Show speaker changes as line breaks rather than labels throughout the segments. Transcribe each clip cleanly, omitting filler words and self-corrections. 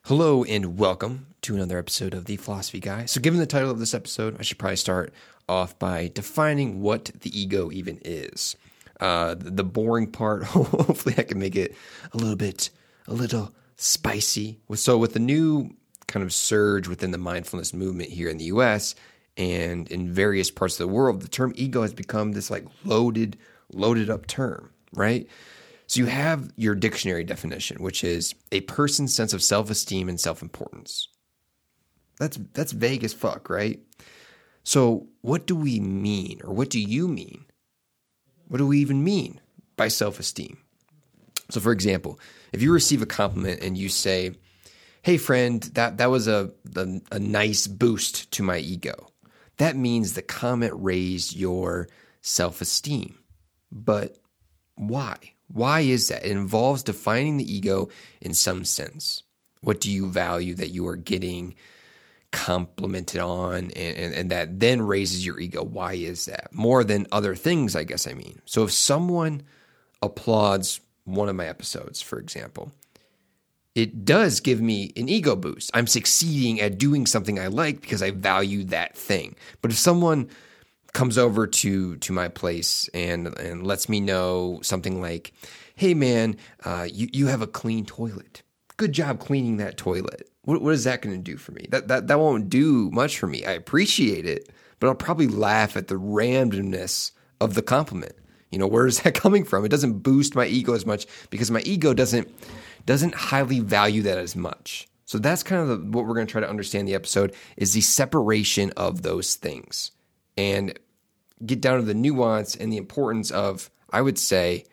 Hello and welcome to another episode of The Philosophy Guy. So given the title of this episode, I should probably start off by defining what the ego even is. The boring part, hopefully I can make it a little spicy. So with the new kind of surge within the mindfulness movement here in the US and in various parts of the world, the term ego has become this like loaded up term, right? So you have your dictionary definition, which is a person's sense of self-esteem and self-importance. That's vague as fuck, right? So what do we mean, or what do you mean? What do we even mean by self-esteem? So for example, if you receive a compliment and you say, "Hey friend, that was a nice boost to my ego," that means the comment raised your self-esteem. But why? Why is that? It involves defining the ego in some sense. What do you value that you are getting complimented on and that then raises your ego? Why is that? More than other things, I guess I mean. So if someone applauds one of my episodes, for example, it does give me an ego boost. I'm succeeding at doing something I like because I value that thing. But if someone comes over to my place and lets me know something like, "Hey man, you have a clean toilet. Good job cleaning that toilet." What is that going to do for me? That won't do much for me. I appreciate it, but I'll probably laugh at the randomness of the compliment. You know, where is that coming from? It doesn't boost my ego as much because my ego doesn't highly value that as much. So that's kind of what we're going to try to understand in the episode is the separation of those things. And get down to the nuance and the importance of, I would say,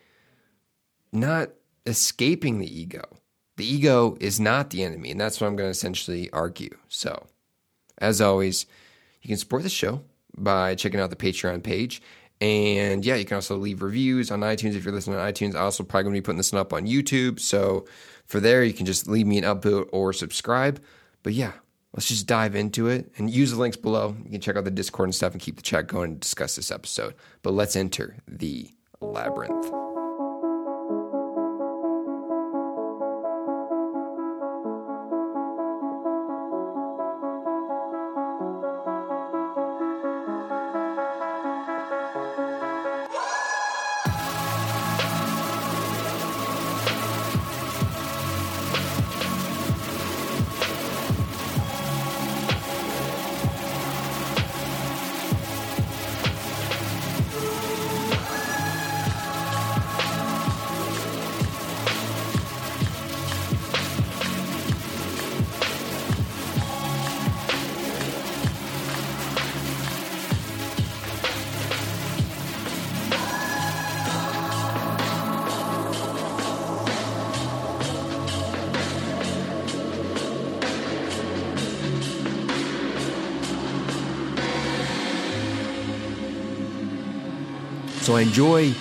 not escaping the ego. The ego is not the enemy, and that's what I'm going to essentially argue. So, as always, you can support the show by checking out the Patreon page. And yeah, you can also leave reviews on iTunes if you're listening on iTunes. I'm also probably going to be putting this one up on YouTube. So for there, you can just leave me an upvote or subscribe. But yeah, let's just dive into it and use the links below. You can check out the Discord and stuff and keep the chat going and discuss this episode. But let's enter the labyrinth. So I enjoy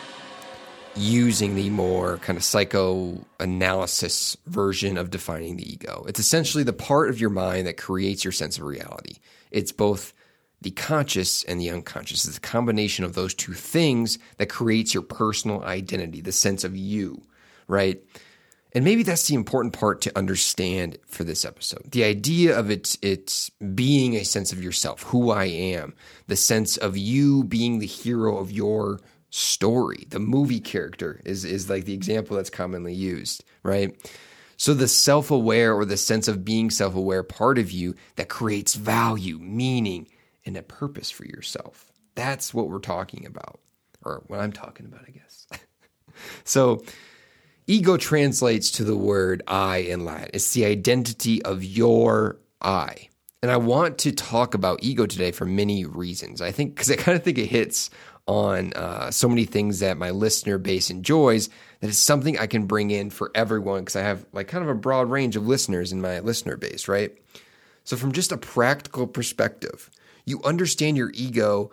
using the more kind of psychoanalysis version of defining the ego. It's essentially the part of your mind that creates your sense of reality. It's both the conscious and the unconscious. It's a combination of those two things that creates your personal identity, the sense of you, right? And maybe that's the important part to understand for this episode. The idea of it's being a sense of yourself, who I am, the sense of you being the hero of your story. The movie character is like the example that's commonly used, right? So the self-aware or the sense of being self-aware part of you that creates value, meaning, and a purpose for yourself. That's what we're talking about, or what I'm talking about, I guess. So ego translates to the word I in Latin. It's the identity of your I. And I want to talk about ego today for many reasons. I think because I kind of think it hits on so many things that my listener base enjoys, that it's something I can bring in for everyone because I have like kind of a broad range of listeners in my listener base, right? So from just a practical perspective, you understand your ego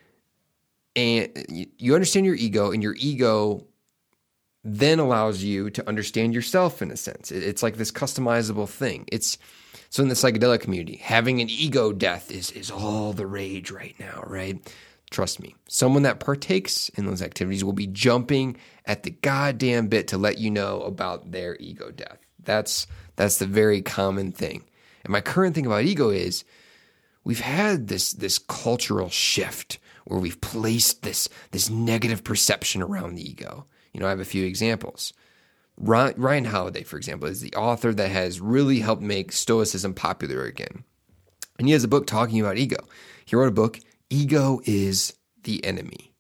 and your ego then allows you to understand yourself in a sense. It's like this customizable thing. So in the psychedelic community, having an ego death is all the rage right now, right? Trust me, someone that partakes in those activities will be jumping at the goddamn bit to let you know about their ego death. That's That's the very common thing. And my current thing about ego is we've had this cultural shift where we've placed this negative perception around the ego. I have a few examples. Ryan Holiday, for example, is the author that has really helped make Stoicism popular again. And he has a book talking about ego. He wrote a book, Ego is the Enemy.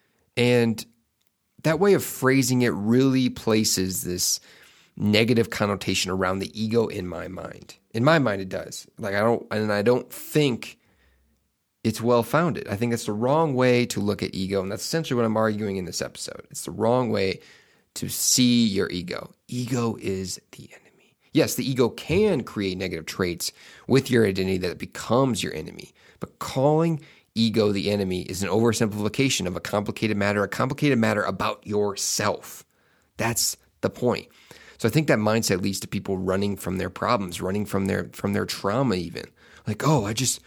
And that way of phrasing it really places this negative connotation around the ego in my mind. In my mind, it does. I don't think it's well-founded. I think it's the wrong way to look at ego, and that's essentially what I'm arguing in this episode. It's the wrong way to see your ego. Ego is the enemy. Yes, the ego can create negative traits with your identity that becomes your enemy, but calling ego the enemy is an oversimplification of a complicated matter about yourself. That's the point. So I think that mindset leads to people running from their problems, running from their trauma even. Like, oh, I just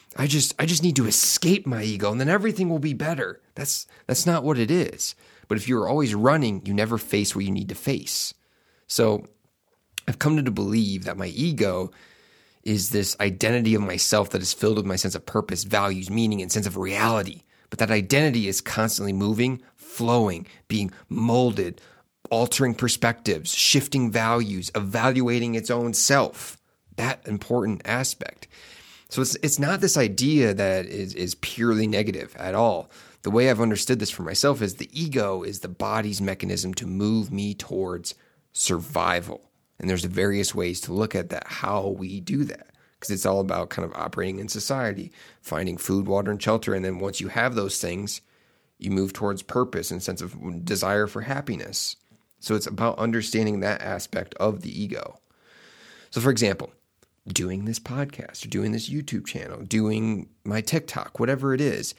need to escape my ego and then everything will be better. That's not what it is. But if you're always running, you never face what you need to face. So I've come to believe that my ego is this identity of myself that is filled with my sense of purpose, values, meaning, and sense of reality. But that identity is constantly moving, flowing, being molded, altering perspectives, shifting values, evaluating its own self. That important aspect. So it's not this idea that is purely negative at all. The way I've understood this for myself is the ego is the body's mechanism to move me towards survival. And there's various ways to look at that, how we do that. Because it's all about kind of operating in society, finding food, water, and shelter. And then once you have those things, you move towards purpose and sense of desire for happiness. So it's about understanding that aspect of the ego. So for example, doing this podcast or doing this YouTube channel, doing my TikTok, whatever it is,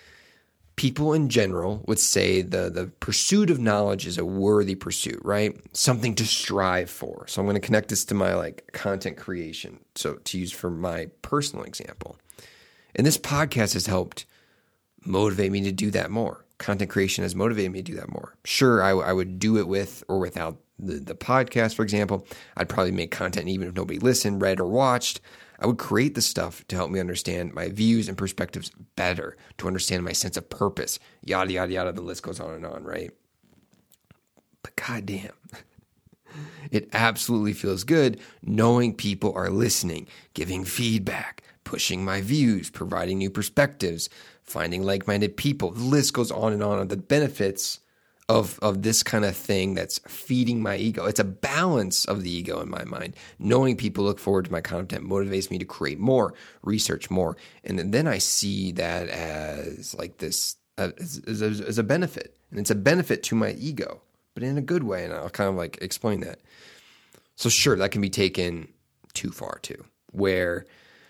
people in general would say the pursuit of knowledge is a worthy pursuit, right? Something to strive for. So I'm going to connect this to my content creation. So to use for my personal example. And this podcast has helped motivate me to do that more. Content creation has motivated me to do that more. Sure, I would do it with or without the podcast, for example. I'd probably make content even if nobody listened, read, or watched. I would create the stuff to help me understand my views and perspectives better, to understand my sense of purpose, yada, yada, yada. The list goes on and on, right? But goddamn, it absolutely feels good knowing people are listening, giving feedback, pushing my views, providing new perspectives, finding like-minded people. The list goes on and on the benefits of this kind of thing that's feeding my ego. It's a balance of the ego in my mind. Knowing people look forward to my content motivates me to create more, research more. And then I see that as this, as a benefit. And it's a benefit to my ego, but in a good way. And I'll kind of explain that. So sure, that can be taken too far too, where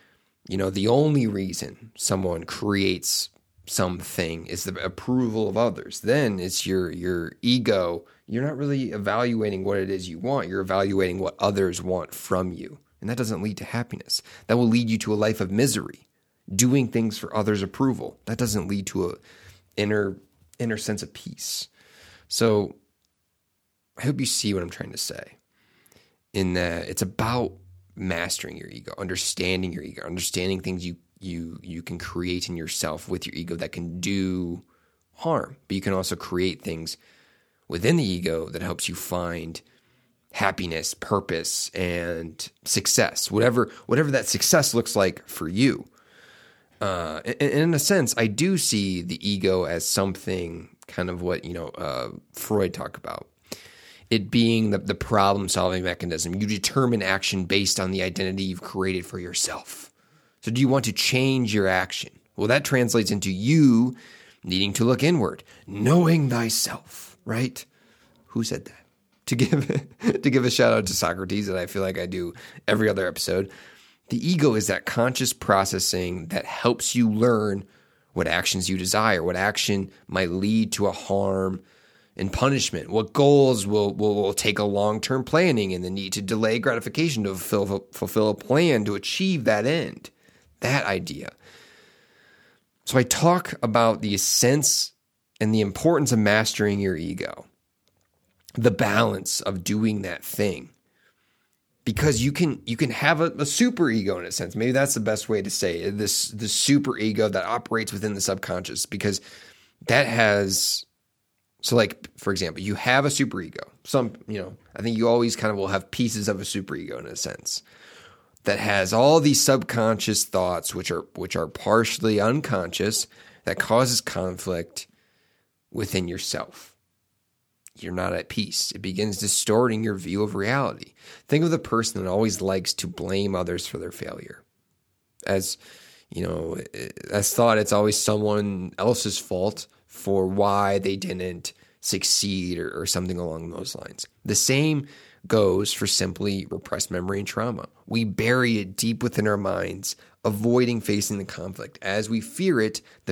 the only reason someone creates something is the approval of others. Then it's your ego. You're not really evaluating what it is you want. You're evaluating what others want from you. And that doesn't lead to happiness. That will lead you to a life of misery. Doing things for others' approval. That doesn't lead to a inner sense of peace. So I hope you see what I'm trying to say. In that it's about mastering your ego, understanding your ego, understanding things you can create in yourself with your ego that can do harm. But you can also create things within the ego that helps you find happiness, purpose, and success, whatever that success looks like for you. And in a sense, I do see the ego as something kind of what Freud talked about. It being the problem-solving mechanism. You determine action based on the identity you've created for yourself. So do you want to change your action? Well, that translates into you needing to look inward, knowing thyself, right? Who said that? To give a shout out to Socrates, that I feel like I do every other episode. The ego is that conscious processing that helps you learn what actions you desire, what action might lead to a harm and punishment, what goals will take a long-term planning and the need to delay gratification to fulfill a plan to achieve that end. That idea. So I talk about the sense and the importance of mastering your ego, the balance of doing that thing. because you can have a super ego in a sense. Maybe that's the best way to say it. This super ego that operates within the subconscious, because that has, so like, for example, you have a super ego. I think you always kind of will have pieces of a super ego in a sense that has all these subconscious thoughts, which are partially unconscious, that causes conflict within yourself. You're not at peace. It begins distorting your view of reality. Think of the person that always likes to blame others for their failure. As thought, it's always someone else's fault for why they didn't succeed or something along those lines. The same goes for simply repressed memory and trauma. We bury it deep within our minds, avoiding facing the conflict. As we fear it, the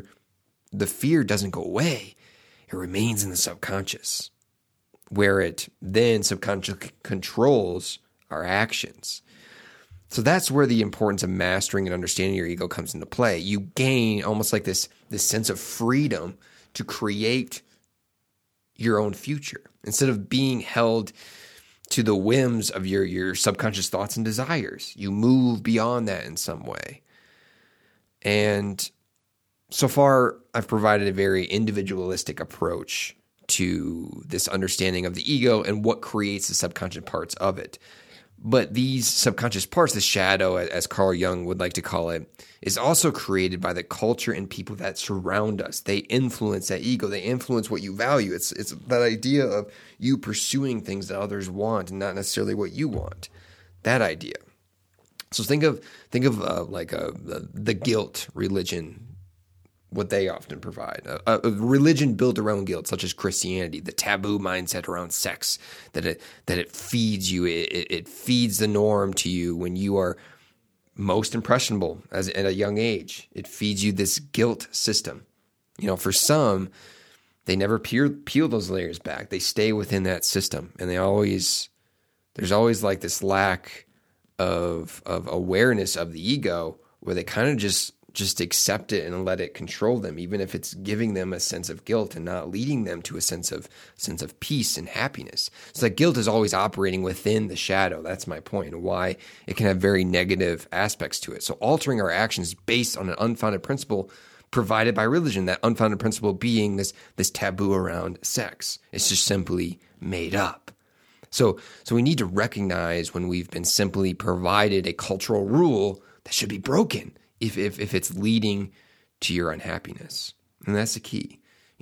fear doesn't go away. It remains in the subconscious, where it then subconsciously controls our actions. So that's where the importance of mastering and understanding your ego comes into play. You gain almost like this sense of freedom to create your own future instead of being held to the whims of your subconscious thoughts and desires. You move beyond that in some way. And so far, I've provided a very individualistic approach to this understanding of the ego and what creates the subconscious parts of it. But these subconscious parts, the shadow, as Carl Jung would like to call it, is also created by the culture and people that surround us. They influence that ego. They influence what you value. It's that idea of you pursuing things that others want and not necessarily what you want. That idea. So think of the guilt religion, what they often provide. A religion built around guilt, such as Christianity, the taboo mindset around sex, that it feeds you. It feeds the norm to you when you are most impressionable at a young age. It feeds you this guilt system. For some, they never peel those layers back. They stay within that system, and there's always like this lack of awareness of the ego, where they kind of just accept it and let it control them, even if it's giving them a sense of guilt and not leading them to a sense of peace and happiness. So that guilt is always operating within the shadow. That's my point, and why it can have very negative aspects to it. So altering our actions based on an unfounded principle provided by religion, that unfounded principle being this taboo around sex. It's just simply made up. So we need to recognize when we've been simply provided a cultural rule that should be broken if it's leading to your unhappiness. And that's the key.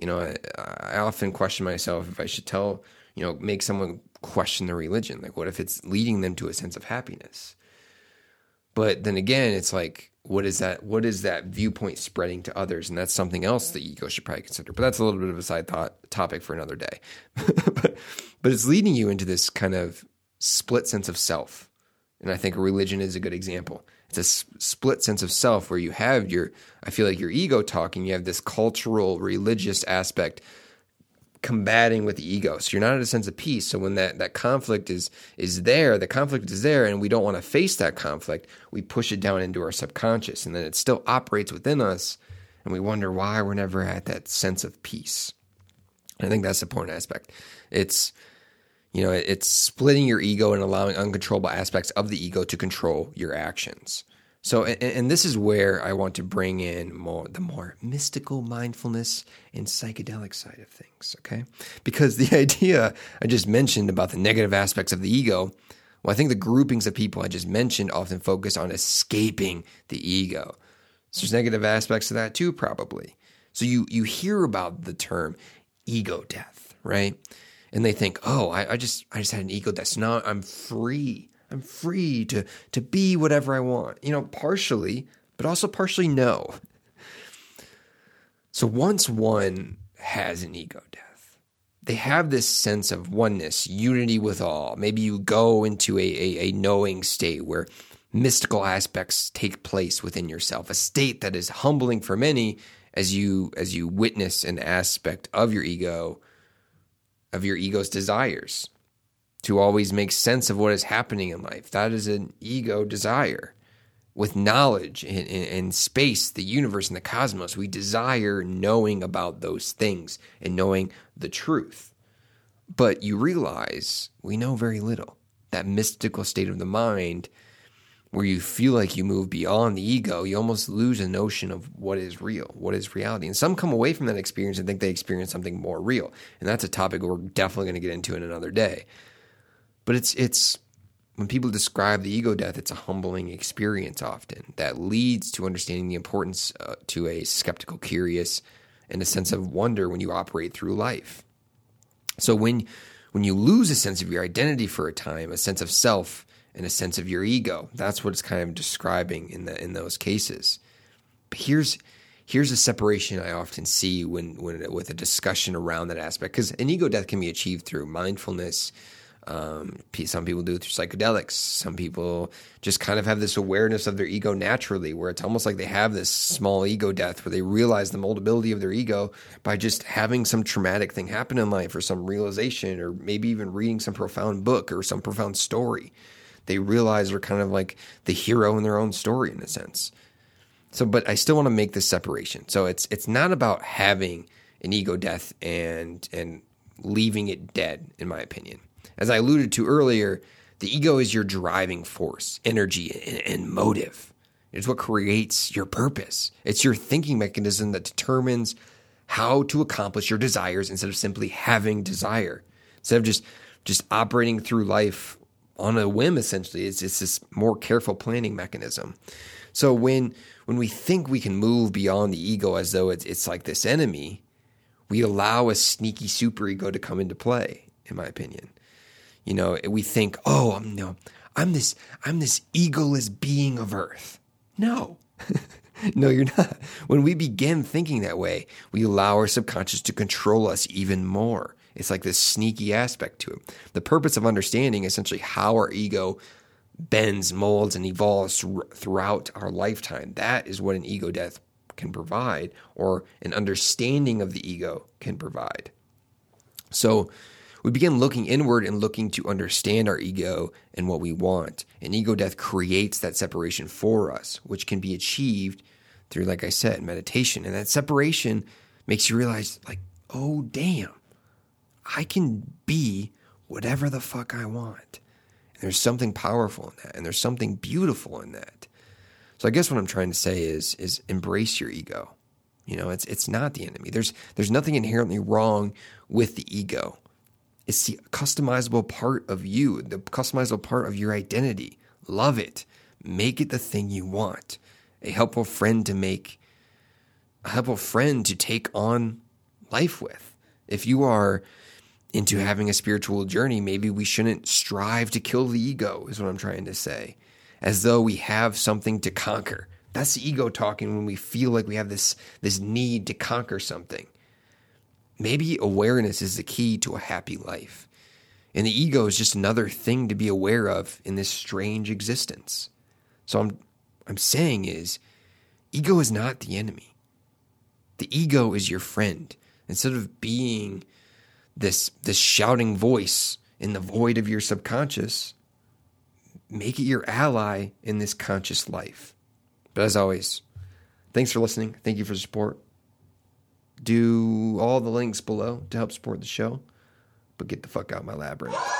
I often question myself if I should make someone question their religion. Like, what if it's leading them to a sense of happiness? But then again, it's like, what is that viewpoint spreading to others? And that's something else the ego should probably consider. But that's a little bit of a side topic for another day. but it's leading you into this kind of split sense of self. And I think religion is a good example. It's a split sense of self where you have I feel like your ego talking, you have this cultural, religious aspect combating with the ego. So you're not at a sense of peace. So when that conflict is there, the conflict is there, and we don't want to face that conflict, we push it down into our subconscious, and then it still operates within us, and we wonder why we're never at that sense of peace. I think that's the important aspect. It's splitting your ego and allowing uncontrollable aspects of the ego to control your actions. So, and this is where I want to bring in the more mystical mindfulness and psychedelic side of things, okay? Because the idea I just mentioned about the negative aspects of the ego, well, I think the groupings of people I just mentioned often focus on escaping the ego. So there's negative aspects to that too, probably. So you hear about the term ego death, right? And they think, oh, I just had an ego death. So now I'm free. I'm free to be whatever I want. Partially, but also partially no. So once one has an ego death, they have this sense of oneness, unity with all. Maybe you go into a knowing state where mystical aspects take place within yourself, a state that is humbling for many as you witness an aspect of your ego, of your ego's desires, to always make sense of what is happening in life. That is an ego desire. With knowledge and space, the universe and the cosmos, we desire knowing about those things and knowing the truth. But you realize we know very little. that mystical state of the mind where you feel like you move beyond the ego, you almost lose a notion of what is real, what is reality. And some come away from that experience and think they experience something more real. And that's a topic we're definitely going to get into in another day. But it's when people describe the ego death, it's a humbling experience often that leads to understanding the importance to a skeptical, curious, and a sense of wonder when you operate through life. So when you lose a sense of your identity for a time, a sense of self, and a sense of your ego, that's what it's kind of describing in those cases. But here's a separation I often see when with a discussion around that aspect, because an ego death can be achieved through mindfulness. Some people do it through psychedelics. Some people just kind of have this awareness of their ego naturally, where it's almost like they have this small ego death where they realize the moldability of their ego by just having some traumatic thing happen in life, or some realization, or maybe even reading some profound book or some profound story. They realize they're kind of like the hero in their own story in a sense. So, but I still want to make this separation. So it's not about having an ego death and leaving it dead, in my opinion. As I alluded to earlier, the ego is your driving force, energy, and motive. It's what creates your purpose. It's your thinking mechanism that determines how to accomplish your desires instead of simply having desire. Instead of just operating through life on a whim, essentially. It's this more careful planning mechanism. So when we think we can move beyond the ego as though it's like this enemy, we allow a sneaky superego to come into play, in my opinion. You know, we think, I'm this egoless being of earth. No. No, you're not. When we begin thinking that way, we allow our subconscious to control us even more. It's like this sneaky aspect to it. The purpose of understanding essentially how our ego bends, molds, and evolves throughout our lifetime. That is what an ego death can provide, or an understanding of the ego can provide. So we begin looking inward and looking to understand our ego and what we want. And ego death creates that separation for us, which can be achieved through, like I said, meditation. And that separation makes you realize, like, oh, damn, I can be whatever the fuck I want. And there's something powerful in that, and there's something beautiful in that. So I guess what I'm trying to say is embrace your ego. You know, it's not the enemy. There's nothing inherently wrong with the ego. It's the customizable part of you, the customizable part of your identity. Love it. Make it the thing you want. A helpful friend to take on life with. If you are into having a spiritual journey, maybe we shouldn't strive to kill the ego, is what I'm trying to say. As though we have something to conquer. That's the ego talking when we feel like we have this need to conquer something. Maybe awareness is the key to a happy life. And the ego is just another thing to be aware of in this strange existence. So I'm saying is, ego is not the enemy. The ego is your friend. Instead of being this shouting voice in the void of your subconscious, make it your ally in this conscious life. But as always, thanks for listening. Thank you for the support. Do all the links below to help support the show. But get the fuck out of my labyrinth.